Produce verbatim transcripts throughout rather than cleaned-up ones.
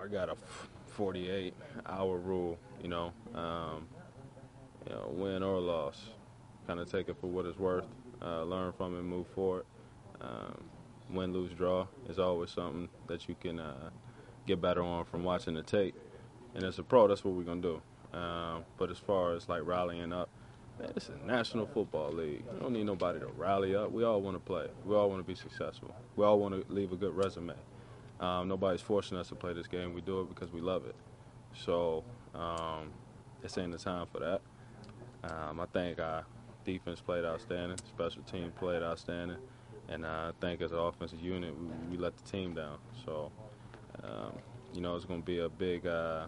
I got a forty-eight hour rule, you know, um, you know, win or loss. Kind of take it for what it's worth, uh, learn from it, move forward. Um, win, lose, draw is always something that you can uh, get better on from watching the tape. And as a pro, that's what we're going to do. Um, but as far as like rallying up, man, it's a National Football League. You don't need nobody to rally up. We all want to play. We all want to be successful. We all want to leave a good resume. Um, nobody's forcing us to play this game. We do it because we love it. So um, this ain't the time for that. Um, I think our defense played outstanding, special team played outstanding, and uh, I think as an offensive unit, we, we let the team down. So, um, you know, it's going to be a big, uh,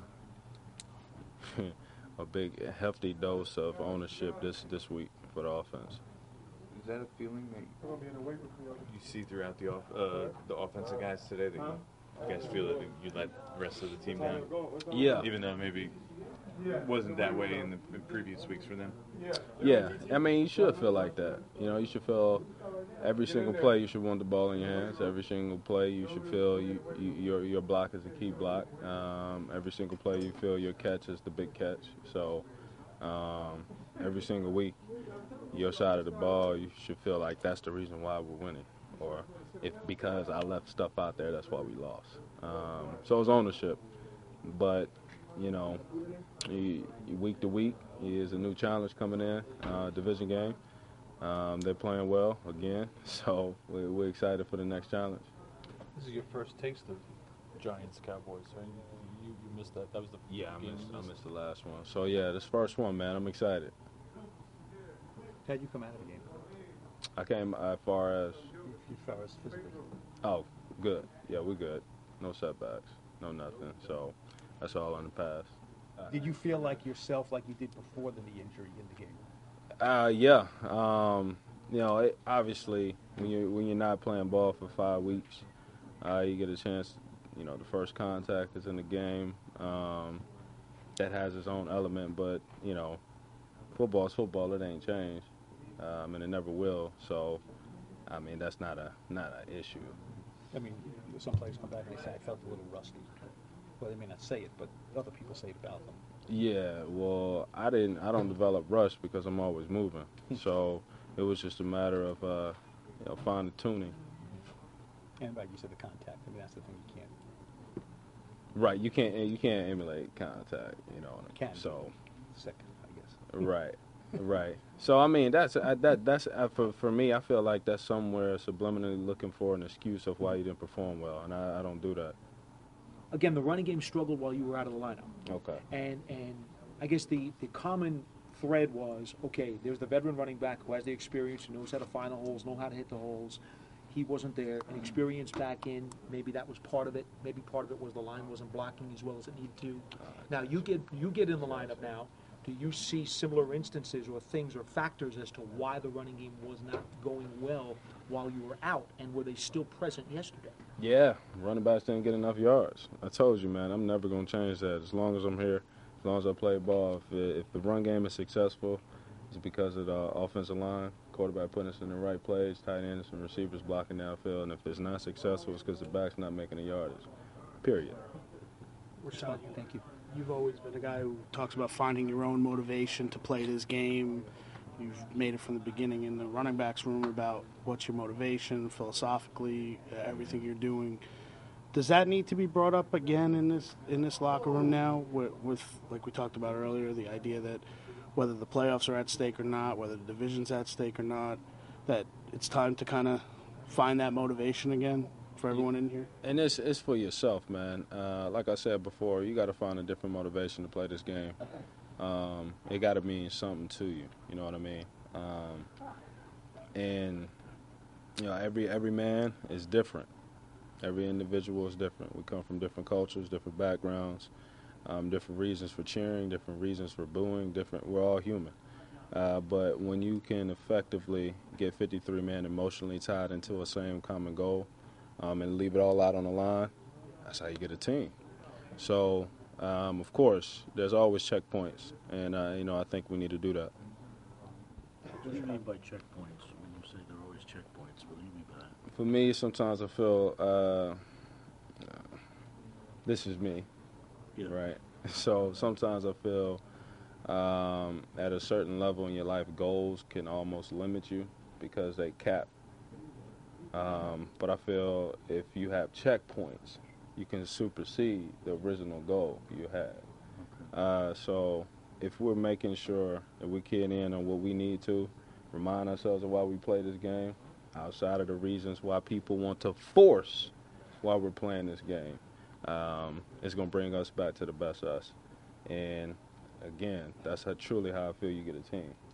a big hefty dose of ownership this this week for the offense. Is that a feeling that you see throughout the off, uh, the offensive guys today, that you, you guys feel that you let the rest of the team down? Yeah. Even though maybe it wasn't that way in the in previous weeks for them? Yeah. I mean, you should feel like that. You know, you should feel every single play you should want the ball in your hands. Every single play you should feel you, you, your your block is a key block. Um, every single play you feel your catch is the big catch. So um, every single week, your side of the ball, you should feel like that's the reason why we're winning, or if because I left stuff out there, that's why we lost. Um, so it's ownership, but you know, you, you week to week is a new challenge coming in, uh, division game. Um, they're playing well again, so we're, we're excited for the next challenge. This is your first taste of Giants Cowboys, right? You, you missed that. That was the Yeah, I game missed, you I missed the last one. So yeah, this first one, man, I'm excited. How'd you come out of the game? I came as far as, As far as physically. oh, good. Yeah, we're good. No setbacks, no nothing. So that's all on the past. Did you feel like yourself like you did before the knee injury in the game? Uh, yeah. Um, you know, it, obviously, when you when you're not playing ball for five weeks, uh, you get a chance. You know, the first contact is in the game. Um, that has its own element, but you know, football's football. It ain't changed, um, and it never will. So, I mean, that's not a not an issue. I mean, some players come back and they say, I felt a little rusty. Well, they may not say it, but other people say it about them. Yeah, well, I didn't. I don't develop rush because I'm always moving. So it was just a matter of uh, you know, fine tuning. And like you said, the contact. I mean, that's the thing you can't. Right, you can't you can't emulate contact, you know. Can so second, I guess. right, right. So I mean, that's uh, that that's uh, for for me. I feel like that's somewhere subliminally looking for an excuse of why you didn't perform well, and I, I don't do that. Again, the running game struggled while you were out of the lineup. Okay. And and I guess the, the common thread was, okay, there's the veteran running back who has the experience, who knows how to find the holes, know how to hit the holes. He wasn't there. An experience back in, maybe that was part of it. Maybe part of it was the line wasn't blocking as well as it needed to. Now you get you get in the lineup now. Do you see similar instances or things or factors as to why the running game was not going well while you were out, and were they still present yesterday? Yeah, running backs didn't get enough yards. I told you, man, I'm never going to change that. As long as I'm here, as long as I play ball, if, it, if the run game is successful, it's because of the offensive line, quarterback putting us in the right plays, tight ends and receivers blocking downfield. And if it's not successful, it's because the back's not making the yardage, period. Rashad, Thank you. you've always been a guy who talks about finding your own motivation to play this game. You've made it from the beginning in the running backs room about what's your motivation philosophically, uh, everything you're doing. Does that need to be brought up again in this in this locker room now with, with, like we talked about earlier, the idea that whether the playoffs are at stake or not, whether the division's at stake or not, that it's time to kind of find that motivation again for everyone in here? And it's it's for yourself, man. Uh, like I said before, you got to find a different motivation to play this game. Um, it got to mean something to you. You know what I mean? Um, and you know, every every man is different. Every individual is different. We come from different cultures, different backgrounds, um, different reasons for cheering, different reasons for booing. Different. We're all human. Uh, but when you can effectively get fifty-three men emotionally tied into a same common goal, um, and leave it all out on the line, that's how you get a team. So, um, of course, there's always checkpoints, and uh, you know, I think we need to do that. What do you mean by checkpoints? When you say there are always checkpoints, what do you mean by that? For me, sometimes I feel uh, this is me, Yeah. right? So sometimes I feel um, at a certain level in your life, goals can almost limit you because they cap. Um, but I feel if you have checkpoints, you can supersede the original goal you had. Uh, so if we're making sure that we keying in on what we need to, remind ourselves of why we play this game, outside of the reasons why people want to force while we're playing this game, um, it's going to bring us back to the best us. And again, that's how, truly how I feel you get a team.